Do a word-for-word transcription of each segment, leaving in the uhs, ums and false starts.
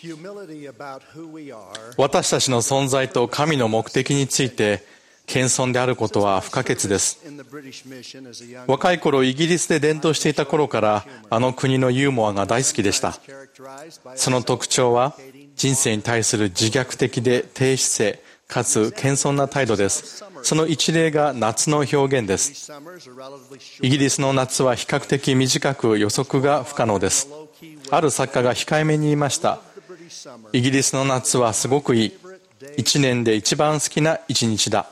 私たちの存在と神の目的について謙遜であることは不可欠です。若い頃、イギリスで伝統していた頃からあの国のユーモアが大好きでした。その特徴は人生に対する自虐的で低姿勢かつ謙遜な態度です。その一例が夏の表現です。イギリスの夏は比較的短く予測が不可能です。ある作家が控えめに言いました。イギリスの夏はすごくいい。一年で一番好きな一日だ。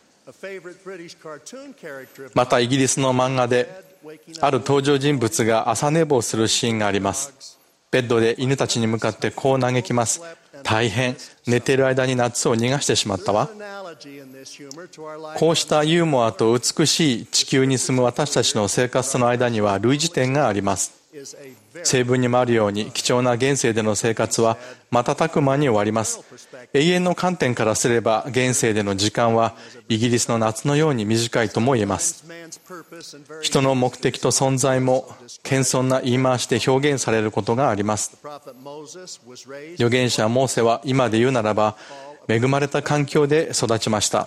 またイギリスの漫画である登場人物が朝寝坊するシーンがあります。ベッドで犬たちに向かってこう嘆きます。大変、寝ている間に夏を逃がしてしまったわ。こうしたユーモアと美しい地球に住む私たちの生活との間には類似点があります。成文にもあるように貴重な現世での生活は瞬く間に終わります。永遠の観点からすれば現世での時間はイギリスの夏のように短いとも言えます。人の目的と存在も謙遜な言い回しで表現されることがあります。預言者モーセは今で言うならば恵まれた環境で育ちました。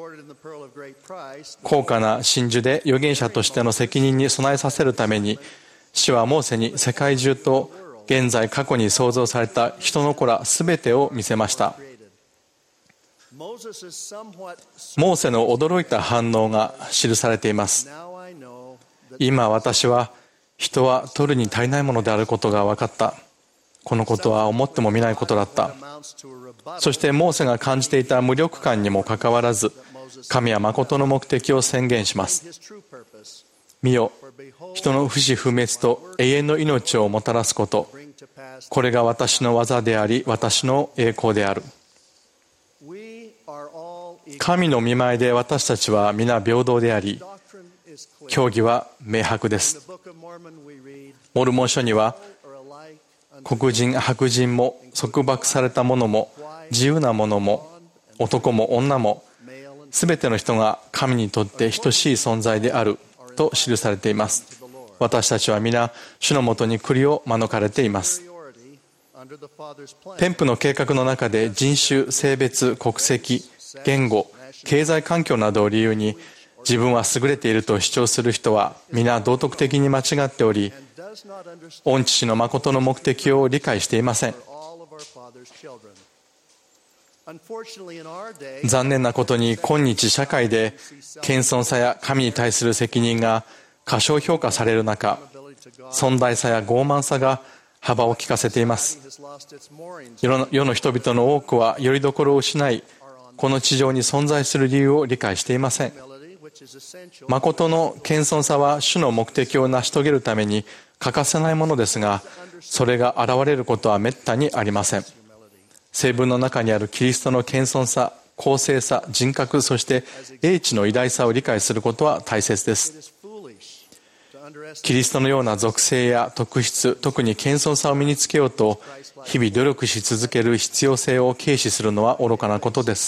高価な真珠で預言者としての責任に備えさせるために主はモーセに世界中と現在過去に創造された人の子らすべてを見せました。モーセの驚いた反応が記されています。今私は人は取るに足りないものであることが分かった。このことは思ってもみないことだった。そしてモーセが感じていた無力感にもかかわらず神は誠の目的を宣言します。見よ、人の不死不滅と永遠の命をもたらすこと、これが私の技であり私の栄光である。神の御前で私たちは皆平等であり、教義は明白です。モルモン書には黒人白人も束縛された者も自由な者も男も女もすべての人が神にとって等しい存在であると記されています。私たちは皆主のもとに栗を免れています。天父の計画の中で人種、性別、国籍、言語、経済環境などを理由に自分は優れていると主張する人は皆道徳的に間違っており、御父の誠の目的を理解していません。残念なことに今日社会で謙遜さや神に対する責任が過小評価される中、尊大さや傲慢さが幅を利かせています。世の、世の人々の多くはよりどころを失い、この地上に存在する理由を理解していません。誠の謙遜さは主の目的を成し遂げるために欠かせないものですが、それが現れることはめったにありません。聖文の中にあるキリストの謙遜さ、公正さ、人格、そして英知の偉大さを理解することは大切です。キリストのような属性や特質、特に謙遜さを身につけようと日々努力し続ける必要性を軽視するのは愚かなことです。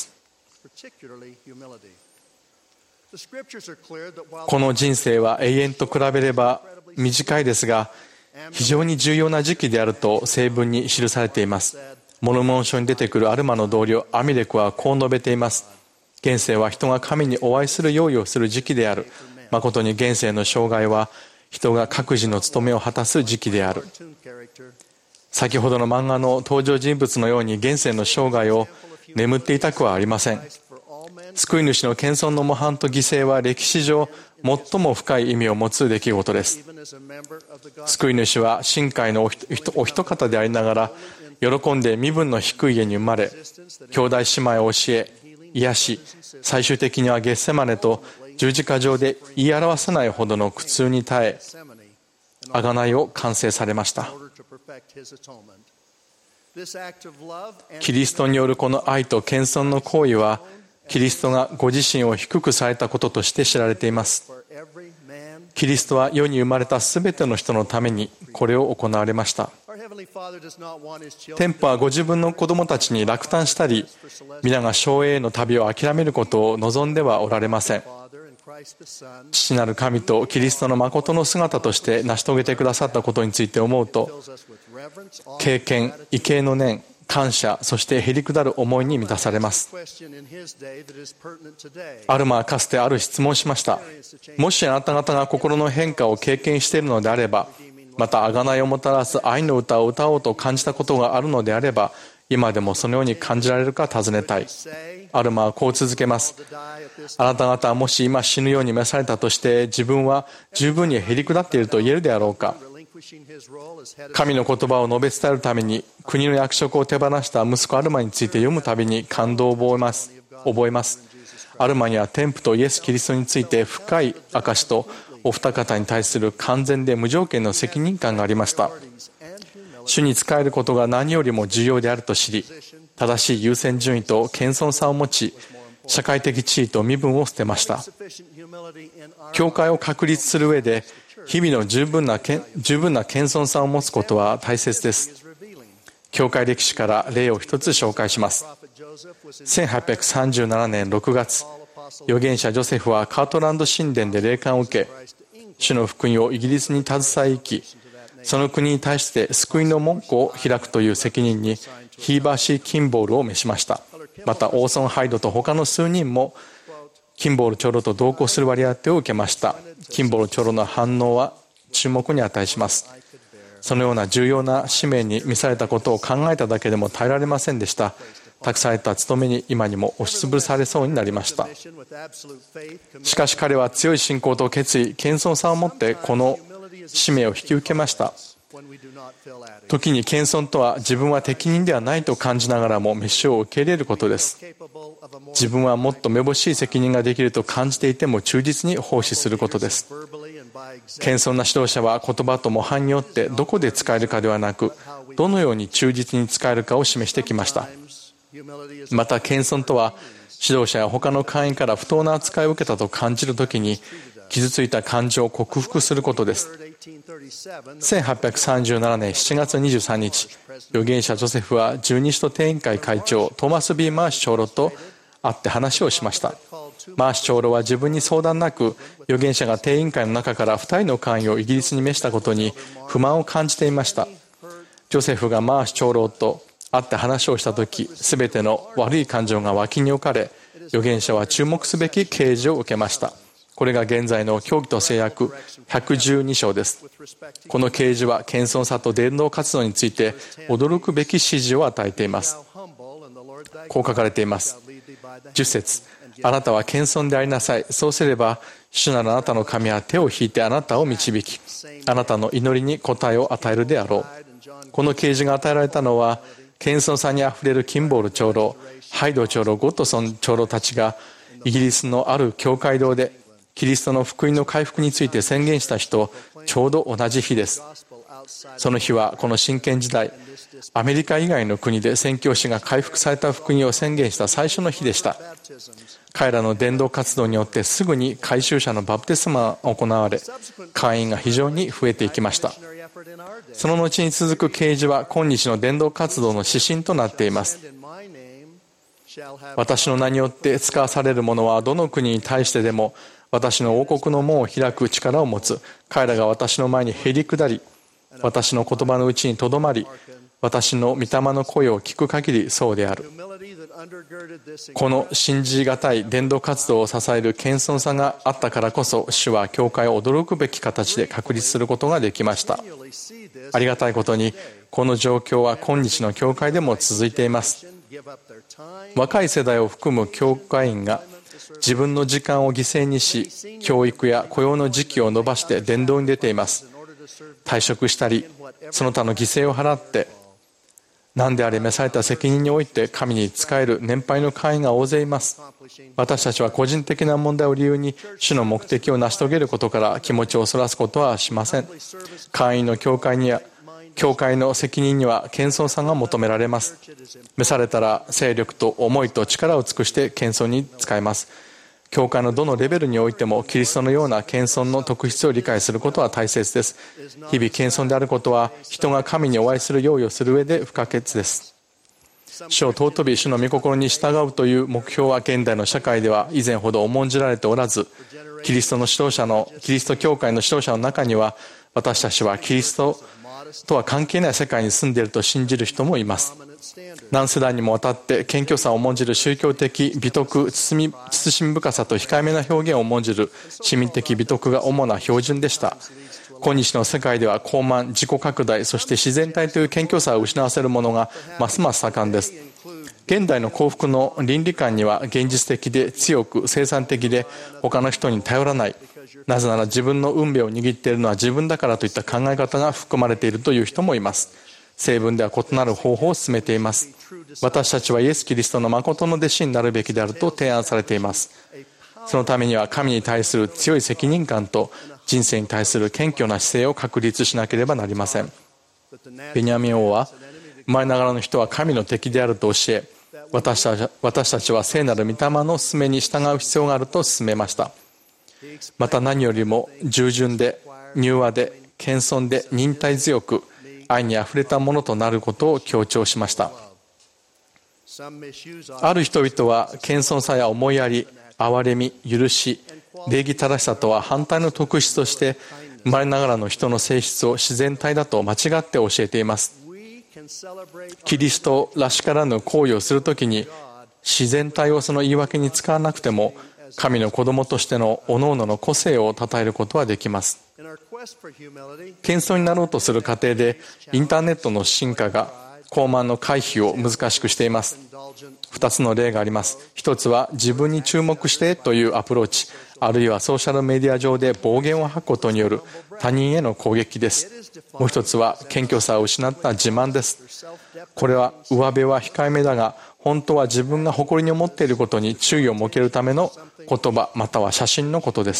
この人生は永遠と比べれば短いですが、非常に重要な時期であると聖文に記されています。モルモン書に出てくるアルマの同僚アミレクはこう述べています。現世は人が神にお会いする用意をする時期である。誠に現世の生涯は人が各自の務めを果たす時期である。先ほどの漫画の登場人物のように現世の生涯を眠っていたくはありません。救い主の謙遜の模範と犠牲は歴史上最も深い意味を持つ出来事です。救い主は神界のお一、お一方でありながら、喜んで身分の低い家に生まれ、兄弟姉妹を教え、癒し、最終的にはゲッセマネと十字架上で言い表せないほどの苦痛に耐え、贖いを完成されました。キリストによるこの愛と謙遜の行為は、キリストがご自身を低くされたこととして知られています。キリストは世に生まれたすべての人のためにこれを行われました。天父はご自分の子供たちに落胆したり、皆が生への旅を諦めることを望んではおられません。 父なる神とキリストの誠の姿として成し遂げてくださったことについて思うと、敬虔、畏敬の念、感謝、そしてへりくだる思いに満たされます。アルマはかつてある質問をしました。もしあなた方が心の変化を経験しているのであれば、また贖いをもたらす愛の歌を歌おうと感じたことがあるのであれば、今でもそのように感じられるか尋ねたい。アルマはこう続けます。あなた方はもし今死ぬように召されたとして、自分は十分にへりくだっていると言えるであろうか。神の言葉を述べ伝えるために国の役職を手放した息子アルマについて読むたびに感動を覚えます。覚えます。アルマには天父とイエス・キリストについて深い証とお二方に対する完全で無条件の責任感がありました。主に仕えることが何よりも重要であると知り、正しい優先順位と謙遜さを持ち、社会的地位と身分を捨てました。教会を確立する上で、日々の十分な、十分な謙遜さを持つことは大切です。教会歴史から例を一つ紹介します。せんはっぴゃくさんじゅうななねんろくがつ、預言者ジョセフはカートランド神殿で霊感を受け、主の福音をイギリスに携え行き、その国に対して救いの門戸を開くという責任にヒーバーシー・キンボールを召しました。またオーソン・ハイドと他の数人もキンボール長老と同行する割り当てを受けました。キンボール長老の反応は注目に値します。そのような重要な使命に召されたことを考えただけでも耐えられませんでした。託された務めに今にも押しつぶされそうになりました。しかし彼は強い信仰と決意、謙遜さを持ってこの使命を引き受けました。時に謙遜とは自分は適任ではないと感じながらも召しを受け入れることです。自分はもっとめぼしい責任ができると感じていても忠実に奉仕することです。謙遜な指導者は言葉と模範によってどこで使えるかではなく、どのように忠実に使えるかを示してきました。また謙遜とは指導者や他の会員から不当な扱いを受けたと感じるときに傷ついた感情を克服することです。せんはっぴゃくさんじゅうななねんしちがつにじゅうさんにち、預言者ジョセフは十二使徒定員会会長トーマス・ビー・マーシュ長老と会って話をしました。マーシュ長老は自分に相談なく預言者が定員会の中からふたりの会員をイギリスに召したことに不満を感じていました。ジョセフがマーシュ長老と会って話をしたとき、すべての悪い感情が脇に置かれ、預言者は注目すべき啓示を受けました。これが現在の教義と制約ひゃくじゅうに章です。この啓示は謙遜さと伝道活動について驚くべき指示を与えています。こう書かれています。じゅっ節、あなたは謙遜でありなさい。そうすれば主なるあなたの神は手を引いてあなたを導き、あなたの祈りに答えを与えるであろう。この啓示が与えられたのは、謙遜さにあふれるキンボール長老、ハイド長老、ゴッドソン長老たちがイギリスのある教会堂でキリストの福音の回復について宣言した日とちょうど同じ日です。その日はこの新建時代、アメリカ以外の国で宣教師が回復された福音を宣言した最初の日でした。彼らの伝道活動によってすぐに改宗者のバプテスマが行われ、会員が非常に増えていきました。その後に続く啓示は今日の伝道活動の指針となっています。私の名によって使わされる者はどの国に対してでも私の王国の門を開く力を持つ。彼らが私の前にへり下り、私の言葉のうちにとどまり、私の御霊の声を聞く限りそうである。この信じがたい伝道活動を支える謙遜さがあったからこそ、主は教会を驚くべき形で確立することができました。ありがたいことに、この状況は今日の教会でも続いています。若い世代を含む教会員が自分の時間を犠牲にし、教育や雇用の時期を延ばして伝道に出ています。退職したり、その他の犠牲を払って、何であれ召された責任において神に仕える年配の会員が大勢います。私たちは個人的な問題を理由に主の目的を成し遂げることから気持ちをそらすことはしません。会員の教会には教会の責任には謙遜さが求められます。召されたら精力と思いと力を尽くして謙遜に使えます。教会のどのレベルにおいてもキリストのような謙遜の特質を理解することは大切です。日々謙遜であることは人が神にお会いする用意をする上で不可欠です。主を尊び主の御心に従うという目標は現代の社会では以前ほど重んじられておらず、 キリストの指導者のキリスト教会の指導者の中には、私たちはキリストとは関係ない世界に住んでいると信じる人もいます。何世代にもわたって謙虚さを重んじる宗教的美徳、慎み慎み深さと控えめな表現を重んじる市民的美徳が主な標準でした。今日の世界では傲慢、自己拡大、そして自然体という謙虚さを失わせるものがますます盛んです。現代の幸福の倫理観には現実的で強く生産的で他の人に頼らない、なぜなら自分の運命を握っているのは自分だからといった考え方が含まれているという人もいます。聖文では異なる方法を進めています。私たちはイエス・キリストの誠の弟子になるべきであると提案されています。そのためには神に対する強い責任感と人生に対する謙虚な姿勢を確立しなければなりません。ベニヤミン王は、生まれながらの人は神の敵であると教え、私たち私たちは聖なる御霊の勧めに従う必要があると勧めました。また何よりも従順で柔和で謙遜で忍耐強く愛にあふれたものとなることを強調しました。ある人々は謙遜さや思いやり、憐れみ、許し、礼儀正しさとは反対の特質として生まれながらの人の性質を自然体だと間違って教えています。キリストらしからぬ行為をするときに自然体をその言い訳に使わなくても神の子供としての各々の個性を称えることはできます。謙遜になろうとする過程でインターネットの進化が傲慢の回避を難しくしています。二つの例があります。一つは自分に注目してというアプローチ、あるいはソーシャルメディア上で暴言を吐くことによる他人への攻撃です。もう一つは謙虚さを失った自慢です。これは上辺は控えめだが本当は自分が誇りに思っていることに注意を向けるための言葉または写真のことです。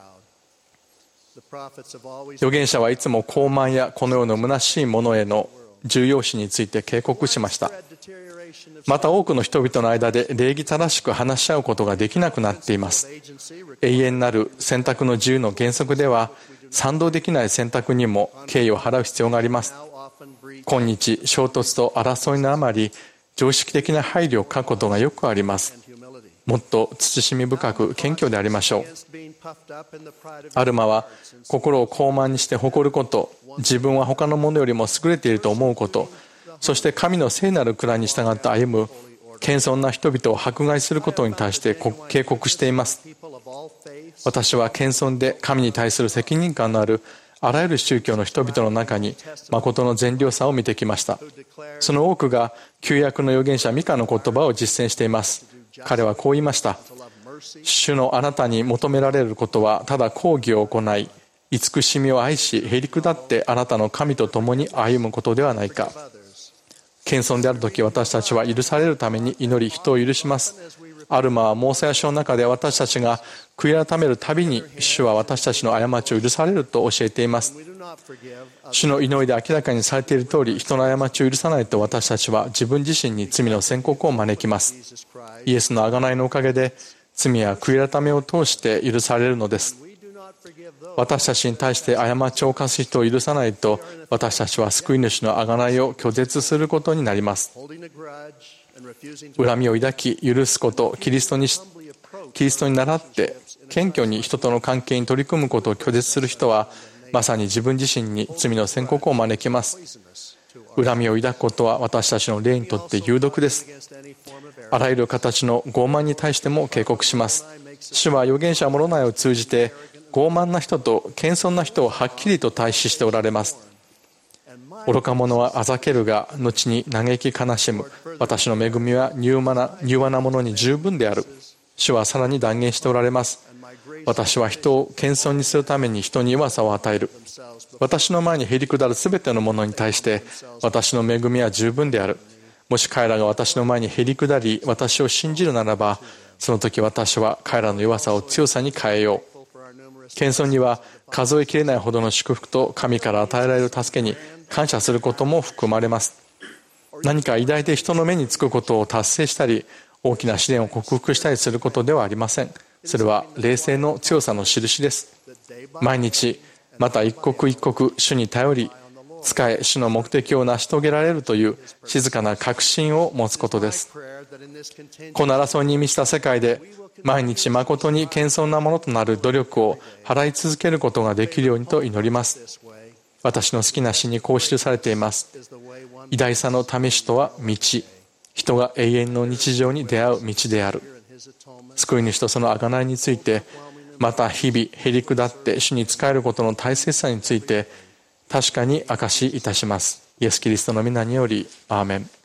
預言者はいつも傲慢やこの世の虚しいものへの重要視について警告しました。また多くの人々の間で礼儀正しく話し合うことができなくなっています。永遠なる選択の自由の原則では賛同できない選択にも敬意を払う必要があります。今日衝突と争いのあまり常識的な配慮を欠くことがよくあります。もっと慎み深く謙虚でありましょう。アルマは心を傲慢にして誇ること、自分は他の者よりも優れていると思うこと、そして神の聖なる蔵に従って歩む謙遜な人々を迫害することに対して警告しています。私は謙遜で神に対する責任感のあるあらゆる宗教の人々の中に誠の善良さを見てきました。その多くが旧約の預言者ミカの言葉を実践しています。彼はこう言いました。主のあなたに求められることはただ公義を行い、慈しみを愛し、へり下ってあなたの神と共に歩むことではないか。謙遜であるとき私たちは許されるために祈り人を許します。アルマはモーセや書の中で私たちが悔い改めるたびに主は私たちの過ちを許されると教えています。主の祈りで明らかにされている通り、人の過ちを許さないと私たちは自分自身に罪の宣告を招きます。イエスの贖いのおかげで罪や悔い改めを通して許されるのです。私たちに対して過ちを犯す人を許さないと、私たちは救い主の贖いを拒絶することになります。恨みを抱き許すこと、キリストにキリストに倣って謙虚に人との関係に取り組むことを拒絶する人は、まさに自分自身に罪の宣告を招きます。恨みを抱くことは私たちの霊にとって有毒です。あらゆる形の傲慢に対しても警告します。主は預言者モロナイを通じて傲慢な人と謙遜な人をはっきりと対比しておられます。愚か者はあざけるが後に嘆き悲しむ。私の恵みは柔和な、柔和なものに十分である。主はさらに断言しておられます。私は人を謙遜にするために人に弱さを与える。私の前にへり下るすべてのものに対して私の恵みは十分である。もし彼らが私の前にへり下り私を信じるならば、その時私は彼らの弱さを強さに変えよう。謙遜には数えきれないほどの祝福と神から与えられる助けに感謝することも含まれます。何か偉大で人の目につくことを達成したり、大きな試練を克服したりすることではありません。それは霊性の強さの印です。毎日また一刻一刻主に頼り仕え、主の目的を成し遂げられるという静かな確信を持つことです。この争いに満ちた世界で毎日誠に謙遜なものとなる努力を払い続けることができるようにと祈ります。私の好きな詩にこう記されています。偉大さの試しとは道、人が永遠の日常に出会う道である。救い主とその贖いについて、また日々へり下って主に仕えることの大切さについて確かに証しいたします。イエス・キリストの皆によりアーメン。